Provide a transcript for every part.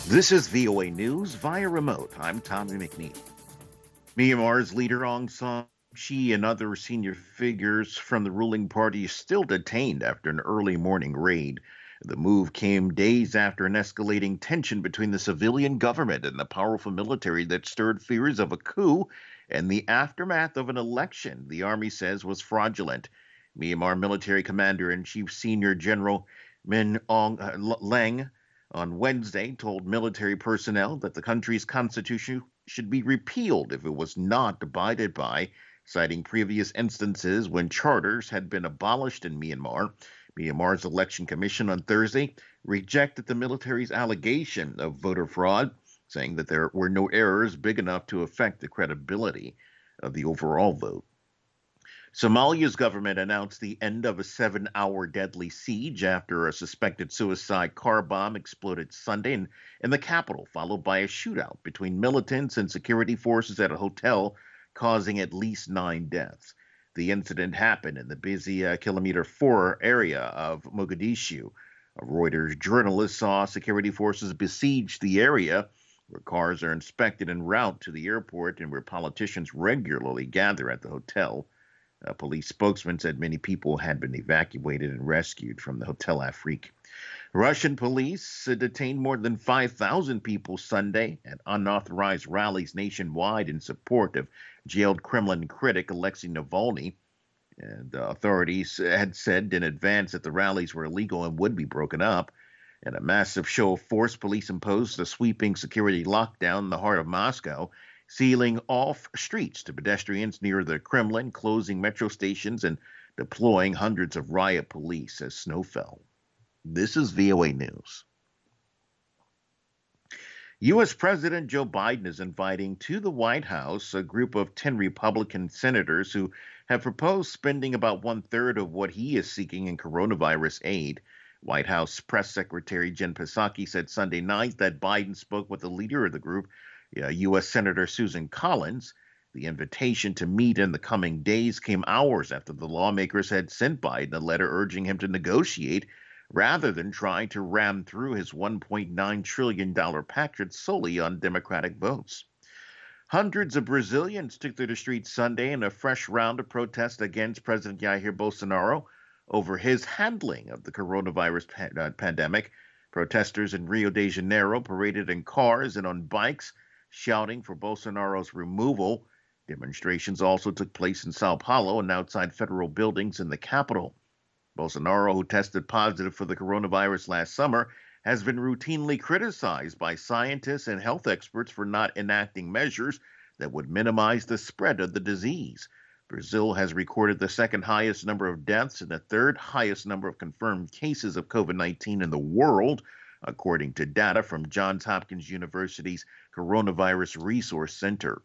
This is VOA News via remote. I'm Tommy McNeil. Myanmar's leader Aung San Suu Kyi and other senior figures from the ruling party are still detained after an early morning raid. The move came days after an escalating tension between the civilian government and the powerful military that stirred fears of a coup and the aftermath of an election the army says was fraudulent. Myanmar military commander-in-chief Senior General Min Aung Hlaing on Wednesday told military personnel that the country's constitution should be repealed if it was not abided by, citing previous instances when charters had been abolished in Myanmar. Myanmar's election commission on Thursday rejected the military's allegation of voter fraud, saying that there were no errors big enough to affect the credibility of the overall vote. Somalia's government announced the end of a 7-hour deadly siege after a suspected suicide car bomb exploded Sunday in the capital, followed by a shootout between militants and security forces at a hotel, causing at least 9 deaths. The incident happened in the busy Kilometer 4 area of Mogadishu. A Reuters journalist saw security forces besiege the area, where cars are inspected en route to the airport and where politicians regularly gather at the hotel. A police spokesman said many people had been evacuated and rescued from the Hotel Afrique. Russian police detained more than 5,000 people Sunday at unauthorized rallies nationwide in support of jailed Kremlin critic Alexei Navalny. And authorities had said in advance that the rallies were illegal and would be broken up. In a massive show of force, police imposed a sweeping security lockdown in the heart of Moscow, sealing off streets to pedestrians near the Kremlin, closing metro stations, and deploying hundreds of riot police as snow fell. This is VOA News. U.S. President Joe Biden is inviting to the White House a group of 10 Republican senators who have proposed spending about one-third of what he is seeking in coronavirus aid. White House Press Secretary Jen Psaki said Sunday night that Biden spoke with the leader of the group, U.S. Senator Susan Collins. The invitation to meet in the coming days came hours after the lawmakers had sent Biden a letter urging him to negotiate rather than trying to ram through his $1.9 trillion package solely on Democratic votes. Hundreds of Brazilians took to the streets Sunday in a fresh round of protests against President Jair Bolsonaro over his handling of the coronavirus pandemic. Protesters in Rio de Janeiro paraded in cars and on bikes, shouting for Bolsonaro's removal. Demonstrations also took place in Sao Paulo and outside federal buildings in the capital. Bolsonaro, who tested positive for the coronavirus last summer, has been routinely criticized by scientists and health experts for not enacting measures that would minimize the spread of the disease. Brazil has recorded the second highest number of deaths and the third highest number of confirmed cases of COVID-19 in the world, according to data from Johns Hopkins University's Coronavirus Resource Center.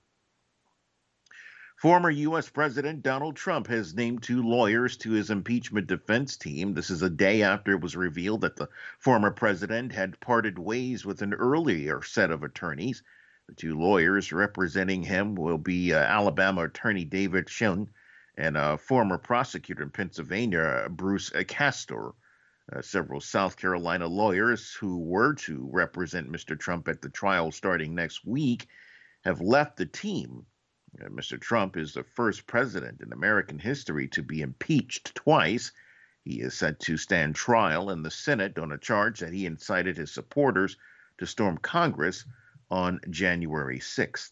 Former U.S. President Donald Trump has named 2 lawyers to his impeachment defense team. This is a day after it was revealed that the former president had parted ways with an earlier set of attorneys. The 2 lawyers representing him will be Alabama attorney David Schoen and a former prosecutor in Pennsylvania, Bruce Castor. Several South Carolina lawyers who were to represent Mr. Trump at the trial starting next week have left the team. Mr. Trump is the first president in American history to be impeached twice. He is set to stand trial in the Senate on a charge that he incited his supporters to storm Congress on January 6th.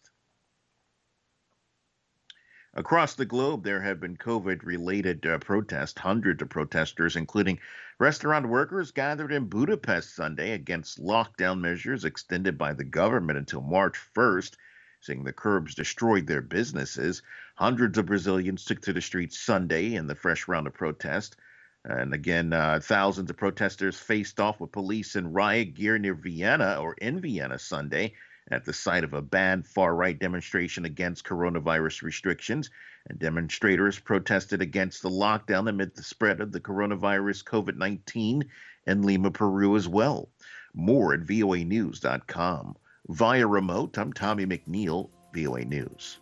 Across the globe, there have been COVID-related protests. Hundreds of protesters, including restaurant workers, gathered in Budapest Sunday against lockdown measures extended by the government until March 1st, saying the curbs destroyed their businesses. Hundreds of Brazilians took to the streets Sunday in the fresh round of protest. And again, thousands of protesters faced off with police in riot gear near Vienna or in Vienna Sunday at the site of a banned far-right demonstration against coronavirus restrictions. And demonstrators protested against the lockdown amid the spread of the coronavirus COVID-19 in Lima, Peru as well. More at voanews.com. Via remote, I'm Tommy McNeil, VOA News.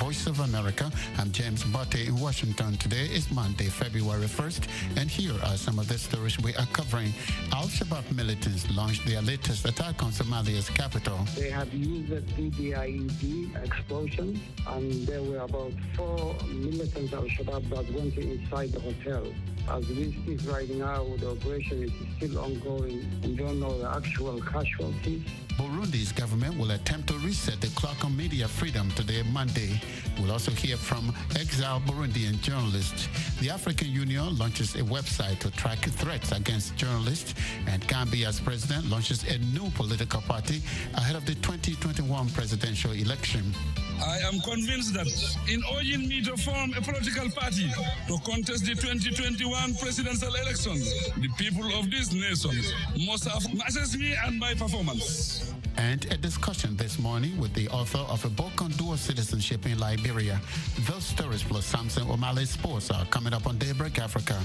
Voice of America. I'm James Botte in Washington. Today is Monday, February 1st, and here are some of the stories we are covering. Al-Shabaab militants launched their latest attack on Somalia's capital. They have used the DDIED explosion, and there were about 4 militants of Al-Shabaab that went inside the hotel. As we speak right now, the operation is still ongoing. We don't know the actual casualties. Burundi's government will attempt to reset the clock on media freedom today, Monday. We'll also hear from exiled Burundian journalists. The African Union launches a website to track threats against journalists, and Gambia's president launches a new political party ahead of the 2021 presidential election. I am convinced that in urging me to form a political party to contest the 2021 presidential election, the people of this nation must have assessed me and my performance. And a discussion this morning with the author of a book on dual citizenship in Liberia. Those stories plus Samson O'Malley's sports are coming up on Daybreak Africa.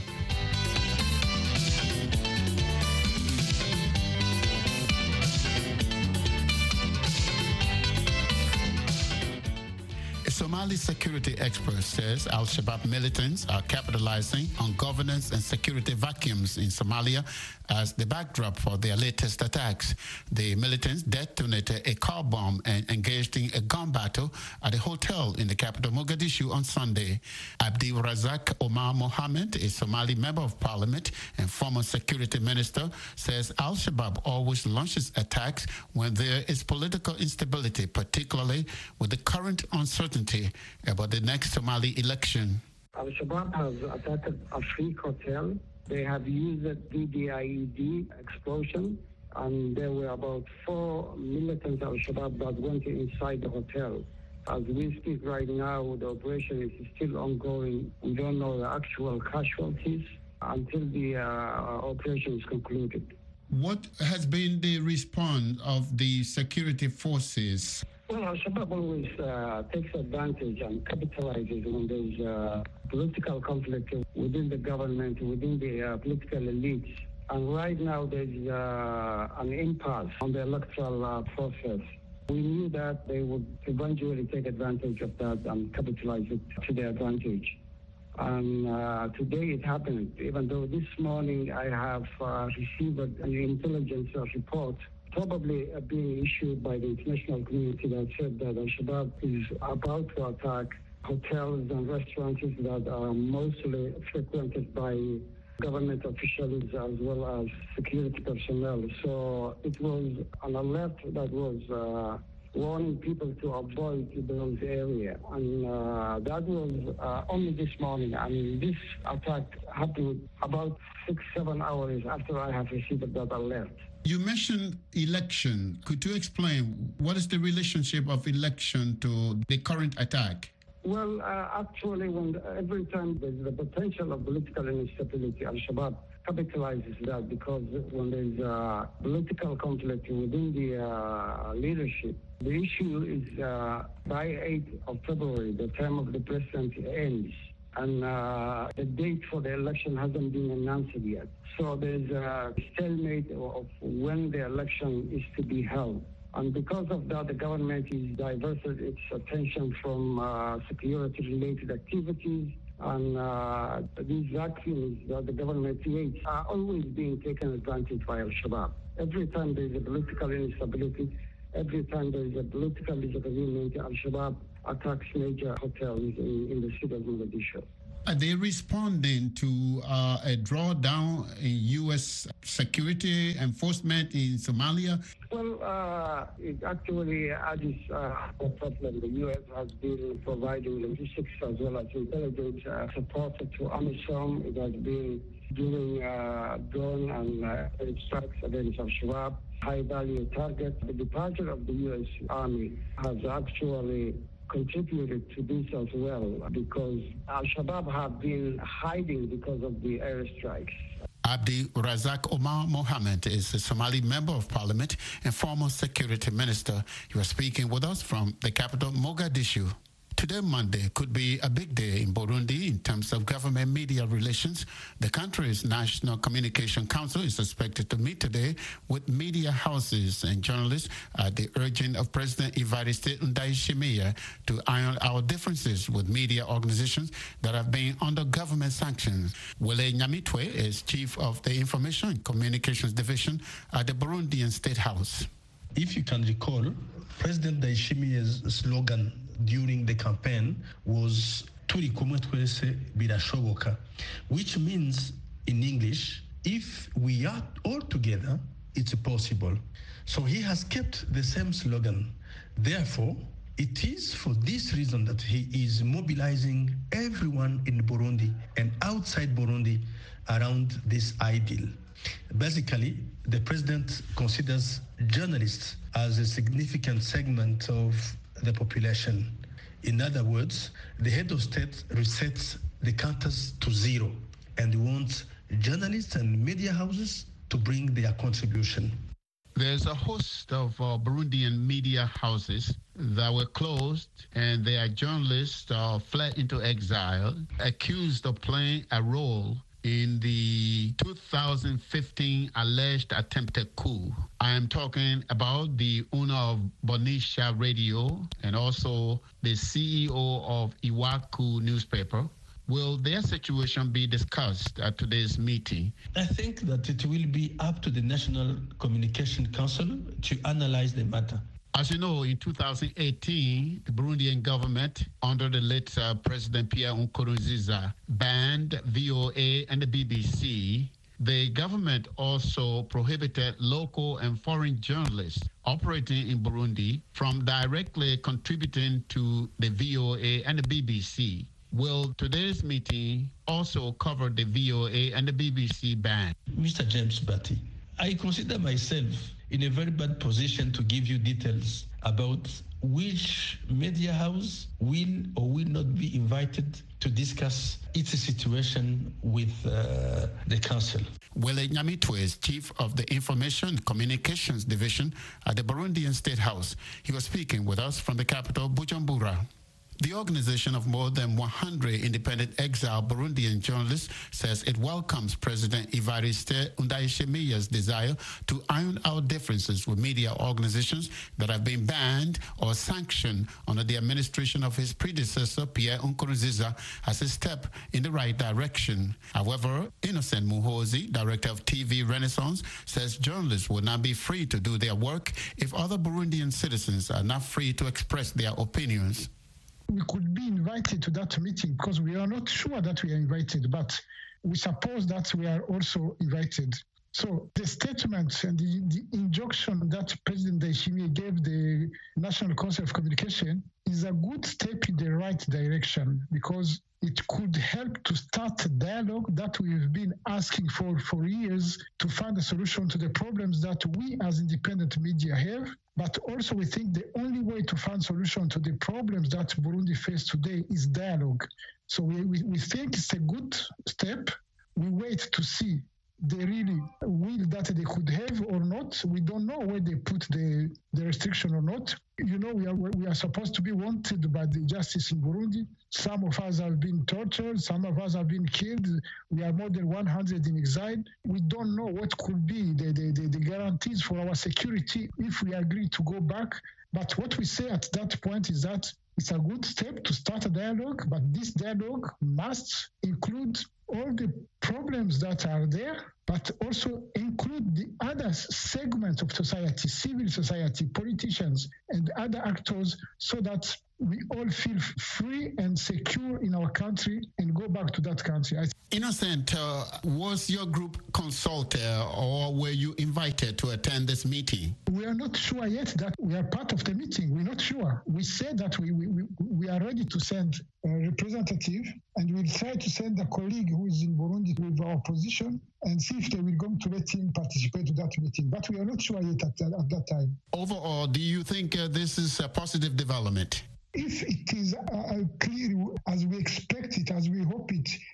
Somali security expert says Al-Shabaab militants are capitalizing on governance and security vacuums in Somalia as the backdrop for their latest attacks. The militants detonated a car bomb and engaged in a gun battle at a hotel in the capital Mogadishu on Sunday. Abdi Razak Omar Mohammed, a Somali member of parliament and former security minister, says Al-Shabaab always launches attacks when there is political instability, particularly with the current uncertainty about the next Somali election. Al-Shabaab has attacked a Freak hotel. They have used the DDIED explosion, and there were about 4 militants of Al-Shabaab that went inside the hotel. As we speak right now, the operation is still ongoing. We don't know the actual casualties until the operation is concluded. What has been the response of the security forces? Well, Al-Shabaab always takes advantage and capitalizes when there's political conflict within the government, within the political elites. And right now there's an impasse on the electoral process. We knew that they would eventually take advantage of that and capitalize it to their advantage. And today it happened, even though this morning I have received an intelligence report probably being issued by the international community that said that Al-Shabaab is about to attack hotels and restaurants that are mostly frequented by government officials as well as security personnel. So it was an alert that was warning people to avoid those areas. And that was only this morning. I mean, this attack happened about 6-7 hours after I have received that alert. You mentioned election. Could you explain what is the relationship of election to the current attack? Well, actually, every time there's the potential of political instability, Al-Shabaab capitalizes that, because when there's political conflict within the leadership, the issue is by 8th of February, the term of the president ends. And the date for the election hasn't been announced yet. So there's a stalemate of when the election is to be held. And because of that, the government is diverted its attention from security-related activities. And these vacuums that the government creates are always being taken advantage by Al-Shabaab. Every time there's a political instability, every time there's a political disagreement, Al-Shabaab attacks major hotels in the city of Mogadishu. Are they responding to a drawdown in U.S. security enforcement in Somalia? Well, it actually adds a problem. The U.S. has been providing logistics as well as intelligence support to AMISOM. It has been doing drone and strikes against Al-Shabaab, high-value targets. The departure of the U.S. Army has actually contributed to this as well, because Al-Shabaab have been hiding because of the airstrikes. Abdi Razak Omar Mohammed is a Somali member of parliament and former security minister. He was speaking with us from the capital, Mogadishu. Today, Monday, could be a big day in Burundi in terms of government-media relations. The country's National Communication Council is expected to meet today with media houses and journalists at the urging of President Evariste Ndayishimiye to iron out differences with media organizations that have been under government sanctions. Wele Nyamitwe is chief of the Information and Communications Division at the Burundian State House. If you can recall, President Ndayishimiye's slogan during the campaign was Turi kumwe twese birashoboka, which means in English, if we are all together, it's possible. So he has kept the same slogan. Therefore, it is for this reason that he is mobilizing everyone in Burundi and outside Burundi around this ideal. Basically, the president considers journalists as a significant segment of the population. In other words, the head of state resets the counters to zero and wants journalists and media houses to bring their contribution. There's a host of Burundian media houses that were closed, and their journalists fled into exile, accused of playing a role in the 2015 alleged attempted coup. I am talking about the owner of Bonisha Radio and also the CEO of Iwaku newspaper. Will their situation be discussed at today's meeting? I think that it will be up to the National Communication Council to analyze the matter. As you know, in 2018, the Burundian government, under the late President Pierre Nkurunziza, banned VOA and the BBC. The government also prohibited local and foreign journalists operating in Burundi from directly contributing to the VOA and the BBC. Will today's meeting also cover the VOA and the BBC ban? Mr. James Batty, I consider myself in a very bad position to give you details about which media house will or will not be invited to discuss its situation with the council. Wele Nyamitwe is chief of the Information Communications Division at the Burundian State House. He was speaking with us from the capital, Bujumbura. The organization of more than 100 independent exiled Burundian journalists says it welcomes President Evariste Ndayishimiye's desire to iron out differences with media organizations that have been banned or sanctioned under the administration of his predecessor, Pierre Nkurunziza, as a step in the right direction. However, Innocent Muhozi, director of TV Renaissance, says journalists will not be free to do their work if other Burundian citizens are not free to express their opinions. We could be invited to that meeting because we are not sure that we are invited, but we suppose that we are also invited. So the statement and the injunction that President Ndayishimiye gave the National Council of Communication is a good step in the right direction because it could help to start a dialogue that we've been asking for years to find a solution to the problems that we as independent media have. But also we think the only way to find solution to the problems that Burundi face today is dialogue. So we think it's a good step. We wait to see the really will that they could have or not. We don't know where they put the restriction or not. You know, we are supposed to be wanted by the justice in Burundi. Some of us have been tortured. Some of us have been killed. We are more than 100 in exile. We don't know what could be the guarantees for our security if we agree to go back. But what we say at that point is that it's a good step to start a dialogue, but this dialogue must include all the problems that are there, but also include the other segments of society, civil society, politicians, and other actors, so that we all feel free and secure in our country and go back to that country. Innocent, was your group consulted or were you invited to attend this meeting? We are not sure yet that we are part of the meeting. We're not sure. We said that we are ready to send a representative, and we'll try to send a colleague who is in Burundi with our position and see if they will going to let him participate to that meeting. But we are not sure yet at that time. Overall, do you think this is a positive development? If it is clear as we expect it, as we hope it,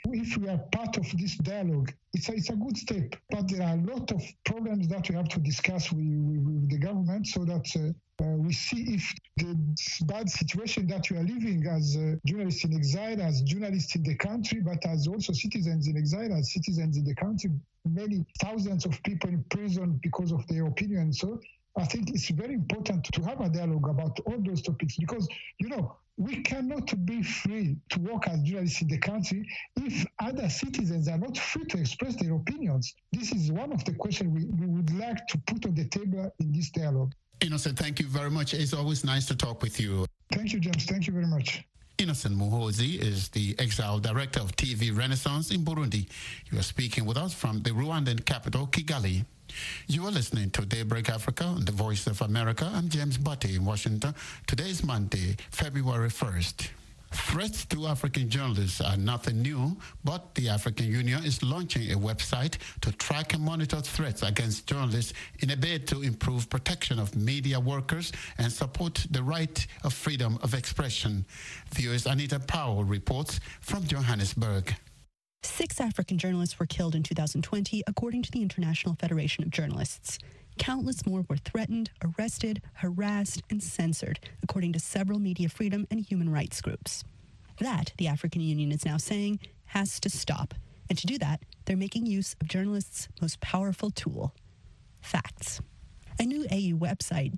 if we are part of this dialogue, it's a good step. But there are a lot of problems that we have to discuss with the government so that we see if the bad situation that we are living as journalists in exile, as journalists in the country, but as also citizens in exile, as citizens in the country, many thousands of people in prison because of their opinion. So I think it's very important to have a dialogue about all those topics because, we cannot be free to work as journalists in the country if other citizens are not free to express their opinions. This is one of the questions we would like to put on the table in this dialogue. Innocent, thank you very much. It's always nice to talk with you. Thank you, James. Thank you very much. Innocent Muhoozi is the exile director of TV Renaissance in Burundi. You are speaking with us from the Rwandan capital, Kigali. You are listening to Daybreak Africa on the Voice of America. I'm James Butte in Washington. Today is Monday, February 1st. Threats to African journalists are nothing new, but the African Union is launching a website to track and monitor threats against journalists in a bid to improve protection of media workers and support the right of freedom of expression. Viewers Anita Powell reports from Johannesburg. 6 African journalists were killed in 2020, according to the International Federation of Journalists. Countless more were threatened, arrested, harassed, and censored, according to several media freedom and human rights groups. That, the African Union is now saying, has to stop. And to do that, they're making use of journalists' most powerful tool, facts. A new AU website,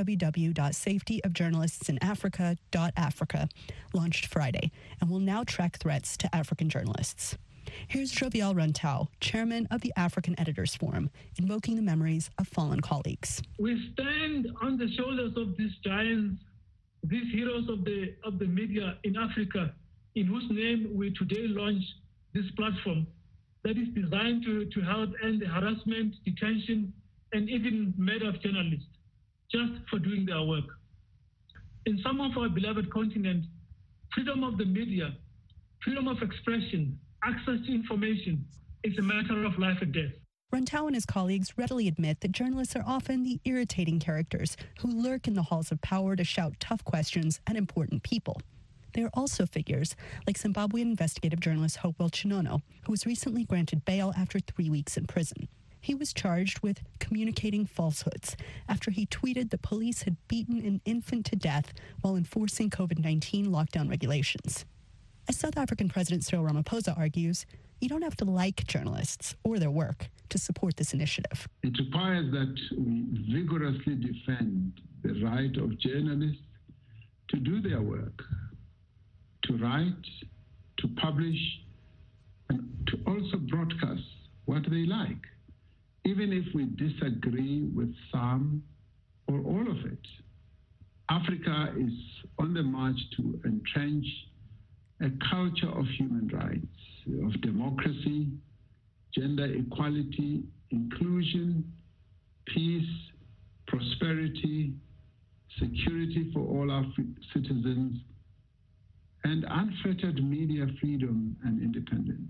www.safetyofjournalistsInAfrica.africa, launched Friday and will now track threats to African journalists. Here's Jovial Rantau, chairman of the African Editors Forum, invoking the memories of fallen colleagues. We stand on the shoulders of these giants, these heroes of the media in Africa, in whose name we today launch this platform that is designed to help end the harassment, detention, and even murder of journalists, just for doing their work. In some of our beloved continent, freedom of the media, freedom of expression, access to information is a matter of life and death. Rantau and his colleagues readily admit that journalists are often the irritating characters who lurk in the halls of power to shout tough questions at important people. They are also figures like Zimbabwean investigative journalist Hopewell Chinono, who was recently granted bail after 3 weeks in prison. He was charged with communicating falsehoods after he tweeted that police had beaten an infant to death while enforcing COVID-19 lockdown regulations. As South African President Cyril Ramaphosa argues, you don't have to like journalists or their work to support this initiative. It requires that we vigorously defend the right of journalists to do their work, to write, to publish, and to also broadcast what they like, even if we disagree with some or all of it. Africa is on the march to entrench a culture of human rights, of democracy, gender equality, inclusion, peace, prosperity, security for all our citizens, and unfettered media freedom and independence.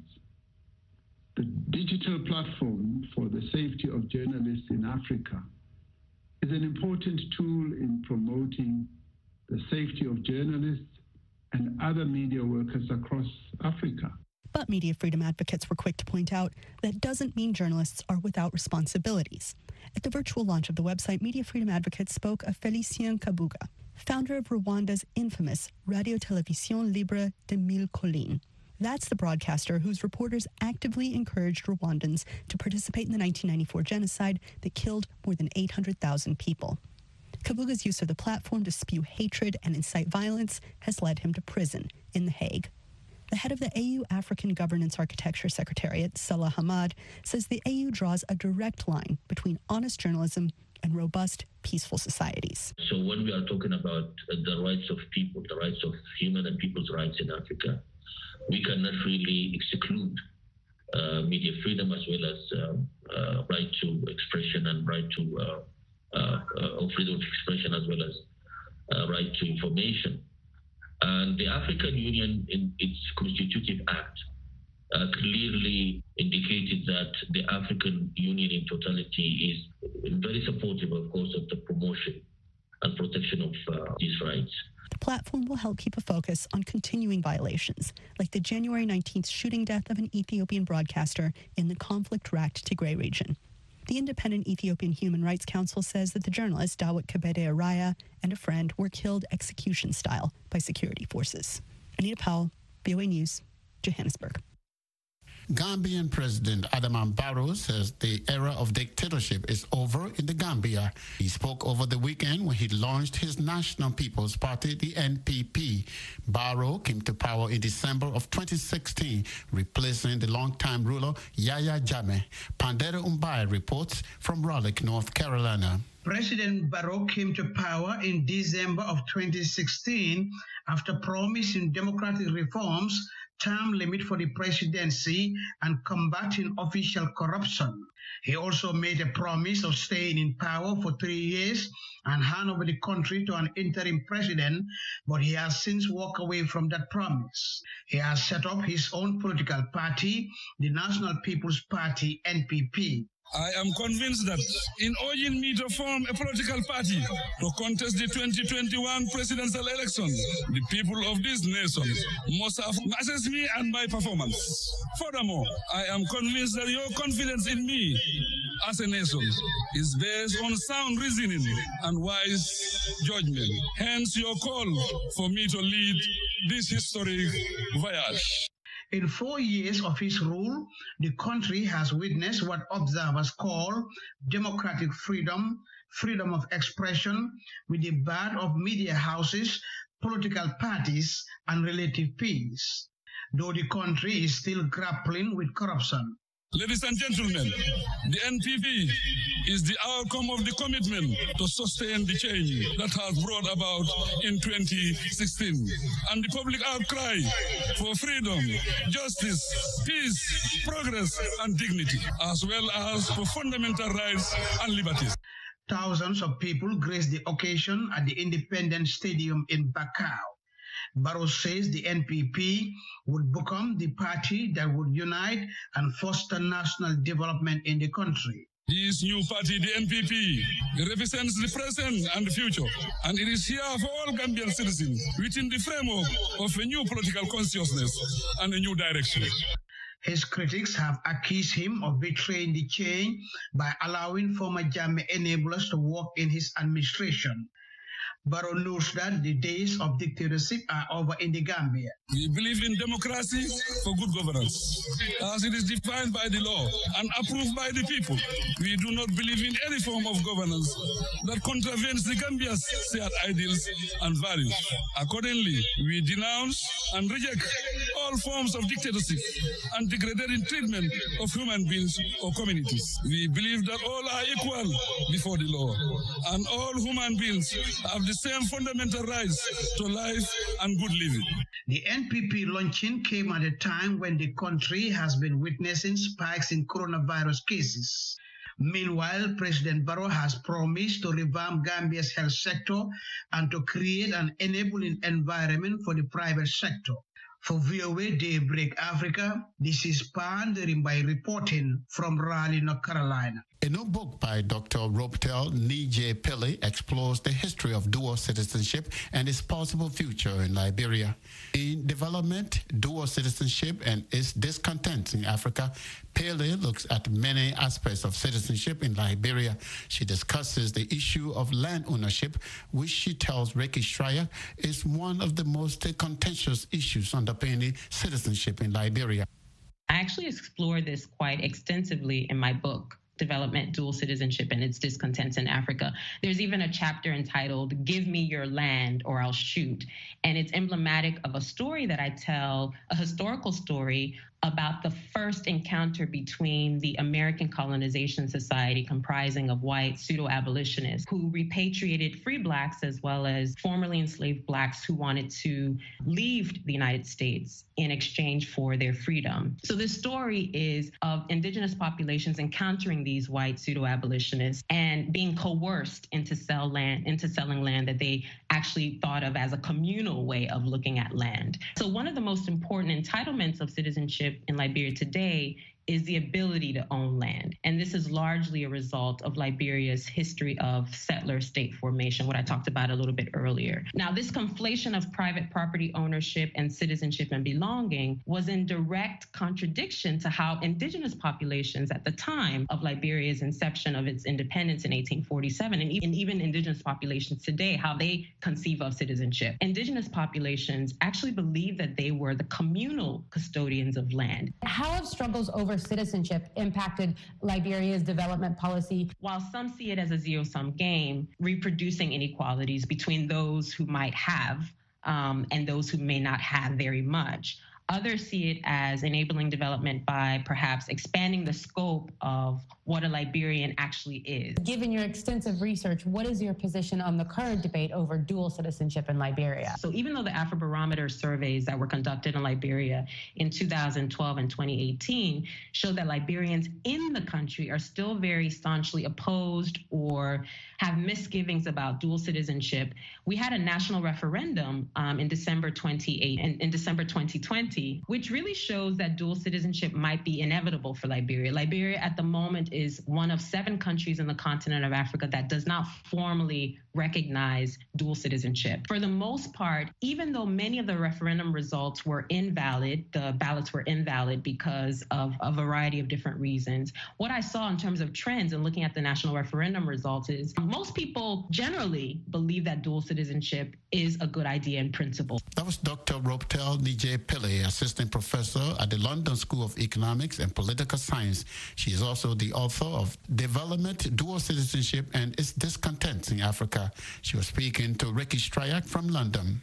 The digital platform for the safety of journalists in Africa is an important tool in promoting the safety of journalists and other media workers across Africa. But media freedom advocates were quick to point out that doesn't mean journalists are without responsibilities. At the virtual launch of the website, media freedom advocates spoke of Félicien Kabuga, founder of Rwanda's infamous Radio Télévision Libre de Mille Collines. That's the broadcaster whose reporters actively encouraged Rwandans to participate in the 1994 genocide that killed more than 800,000 people. Kabuga's use of the platform to spew hatred and incite violence has led him to prison in The Hague. The head of the AU African Governance Architecture Secretariat, Salah Hamad, says the AU draws a direct line between honest journalism and robust, peaceful societies. So when we are talking about the rights of people, the rights of human and people's rights in Africa, we cannot really exclude media freedom as well as right to expression and right to freedom of expression as well as right to information. And the African Union, in its constitutive act, clearly indicated that the African Union in totality is very supportive, of course, of the promotion and protection of these rights. The platform will help keep a focus on continuing violations, like the January 19th shooting death of an Ethiopian broadcaster in the conflict-racked Tigray region. The Independent Ethiopian Human Rights Council says that the journalist Dawit Kebede Araya and a friend were killed execution-style by security forces. Anita Powell, VOA News, Johannesburg. Gambian President Adama Barrow says the era of dictatorship is over in the Gambia. He spoke over the weekend when he launched his National People's Party, the NPP. Barrow came to power in December of 2016, replacing the longtime ruler Yahya Jammeh. Pandera Umbai reports from Raleigh, North Carolina. President Barrow came to power in December of 2016 after promising democratic reforms, term limit for the presidency, and combating official corruption. He also made a promise of staying in power for 3 years and hand over the country to an interim president, but he has since walked away from that promise. He has set up his own political party, the National People's Party, NPP. I am convinced that in urging me to form a political party to contest the 2021 presidential election, the people of this nation must have assessed me and my performance. Furthermore, I am convinced that your confidence in me as a nation is based on sound reasoning and wise judgment. Hence your call for me to lead this historic voyage. In 4 years of his rule, the country has witnessed what observers call democratic freedom, freedom of expression, with the ban of media houses, political parties, and relative peace, though the country is still grappling with corruption. Ladies and gentlemen, the NPP is the outcome of the commitment to sustain the change that has brought about in 2016 and the public outcry for freedom, justice, peace, progress, and dignity, as well as for fundamental rights and liberties. Thousands of people graced the occasion at the Independence Stadium in Bakau. Barrow says the NPP would become the party that would unite and foster national development in the country. This new party, the NPP, represents the present and the future, and it is here for all Gambian citizens within the framework of a new political consciousness and a new direction. His critics have accused him of betraying the change by allowing former Jammeh enablers to work in his administration. Barrow knows that the days of dictatorship are over in the Gambia. We believe in democracy for good governance, as it is defined by the law and approved by the people. We do not believe in any form of governance that contravenes the Gambia's shared ideals and values. Accordingly, we denounce and reject all forms of dictatorship and degrading treatment of human beings or communities. We believe that all are equal before the law, and all human beings have the same fundamental rights to life and good living. The NPP launching came at a time when the country has been witnessing spikes in coronavirus cases. Meanwhile, President Barrow has promised to revamp Gambia's health sector and to create an enabling environment for the private sector. For VOA Daybreak Africa, this is Pandering by reporting from Raleigh, North Carolina. A new book by Dr. Robtel Nije Pele explores the history of dual citizenship and its possible future in Liberia. In Development, Dual Citizenship and Its Discontent in Africa, Pele looks at many aspects of citizenship in Liberia. She discusses the issue of land ownership, which she tells Ricky Schreier is one of the most contentious issues underpinning citizenship in Liberia. I actually explore this quite extensively in my book, Development, Dual Citizenship, and Its Discontents in Africa. There's even a chapter entitled, Give Me Your Land or I'll Shoot. And it's emblematic of a story that I tell, a historical story about the first encounter between the American Colonization Society, comprising of white pseudo-abolitionists who repatriated free Blacks as well as formerly enslaved Blacks who wanted to leave the United States in exchange for their freedom. So this story is of indigenous populations encountering these white pseudo-abolitionists and being coerced into selling land that they actually thought of as a communal way of looking at land. So one of the most important entitlements of citizenship in Liberia today is the ability to own land. And this is largely a result of Liberia's history of settler state formation, what I talked about a little bit earlier. Now, this conflation of private property ownership and citizenship and belonging was in direct contradiction to how indigenous populations at the time of Liberia's inception of its independence in 1847, and even indigenous populations today, how they conceive of citizenship. Indigenous populations actually believe that they were the communal custodians of land. How have struggles over citizenship impacted Liberia's development policy? While some see it as a zero-sum game, reproducing inequalities between those who might have and those who may not have very much, others see it as enabling development by perhaps expanding the scope of what a Liberian actually is. Given your extensive research, what is your position on the current debate over dual citizenship in Liberia? So even though the Afrobarometer surveys that were conducted in Liberia in 2012 and 2018 show that Liberians in the country are still very staunchly opposed or have misgivings about dual citizenship, we had a national referendum in December 2020, which really shows that dual citizenship might be inevitable for Liberia. Liberia at the moment is one of 7 countries in the continent of Africa that does not formally recognize dual citizenship. For the most part, even though many of the referendum results were invalid, the ballots were invalid because of a variety of different reasons, what I saw in terms of trends in looking at the national referendum results is most people generally believe that dual citizenship is a good idea in principle. That was Dr. Roptel Nije-Pillay, Assistant Professor at the London School of Economics and Political Science. She is also the author of Development, Dual Citizenship, and Its Discontents in Africa. She was speaking to Ricky Stryak from London.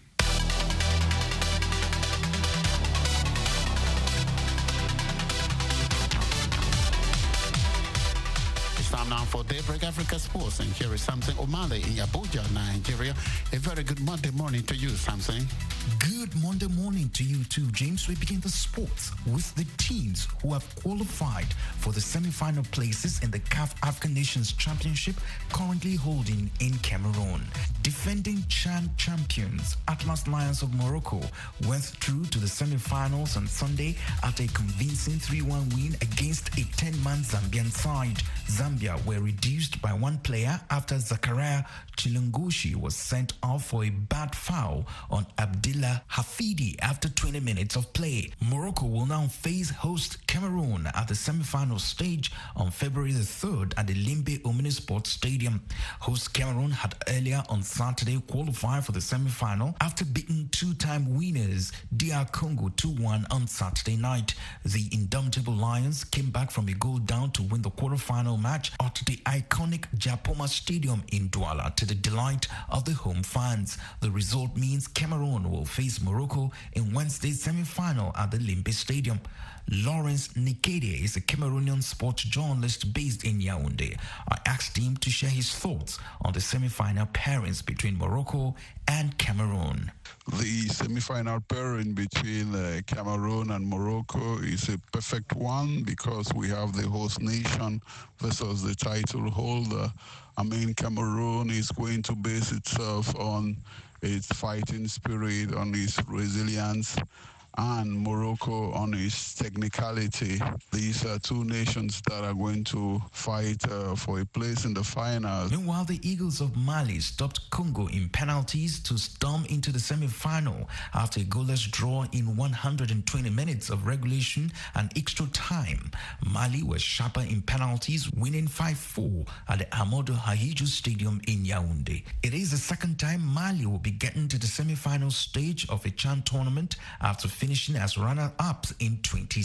Time now for Daybreak Africa Sports, and here is Samson Omale in Abuja, Nigeria. A very good Monday morning to you, Samson. Good Monday morning to you too, James. We begin the sports with the teams who have qualified for the semi-final places in the CAF African Nations Championship currently holding in Cameroon. Defending CHAN champions Atlas Lions of Morocco went through to the semi-finals on Sunday after a convincing 3-1 win against a 10-man Zambian side. Zambia were reduced by 1 player after Zakaria Chilungushi was sent off for a bad foul on Abdillah Hafidi after 20 minutes of play. Morocco will now face host Cameroon at the semi-final stage on February the 3rd at the Limbe Omnisport Stadium. Host Cameroon had earlier on Saturday qualified for the semi-final after beating 2-time winners DR Congo 2-1 on Saturday night. The indomitable Lions came back from a goal down to win the quarter-final match at the iconic Japoma Stadium in Douala to the delight of the home fans. The result means Cameroon will face Morocco in Wednesday's semi-final at the Limbe Stadium. Lawrence Nikede is a Cameroonian sports journalist based in Yaoundé. I asked him to share his thoughts on the semi-final pairings between Morocco and Cameroon. The semi-final pairing between Cameroon and Morocco is a perfect one because we have the host nation versus the title holder. I mean, Cameroon is going to base itself on its fighting spirit, on its resilience, and Morocco on its technicality. These are 2 nations that are going to fight for a place in the finals. Meanwhile, the Eagles of Mali stopped Congo in penalties to storm into the semi-final after a goalless draw in 120 minutes of regulation and extra time. Mali was sharper in penalties, winning 5-4 at the Amadou Ahidjo Stadium in Yaoundé. It is the second time Mali will be getting to the semi-final stage of a CHAN tournament after finishing as runner-ups in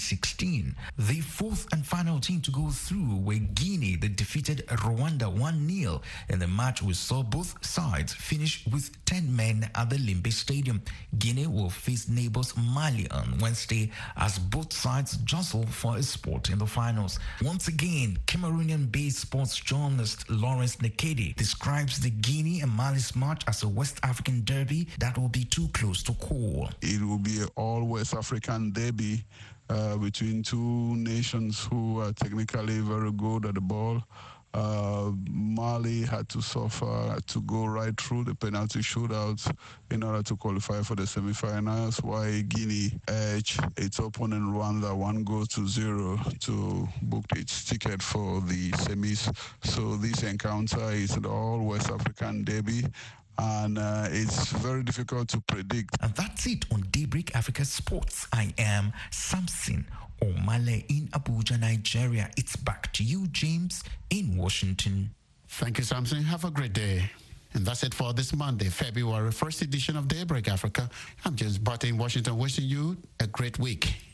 2016. The 4th and final team to go through were Guinea that defeated Rwanda 1-0 in the match we saw both sides finish with 10 men at the Limbe Stadium. Guinea will face neighbors Mali on Wednesday as both sides jostle for a spot in the finals. Once again, Cameroonian-based sports journalist Lawrence Nekede describes the Guinea and Mali's match as a West African derby that will be too close to call. It will be all West African derby between 2 nations who are technically very good at the ball Mali had to suffer to go right through the penalty shootouts in order to qualify for the semifinals, while Guinea edged its opponent Rwanda 1-0 to book its ticket for the semis. So this encounter is an all-West African derby, and it's very difficult to predict. And that's it on Daybreak Africa Sports. I am Samson Omale in Abuja, Nigeria. It's back to you, James, in Washington. Thank you, Samson. Have a great day. And that's it for this Monday, February 1st edition of Daybreak Africa. I'm James Barton in Washington, wishing you a great week.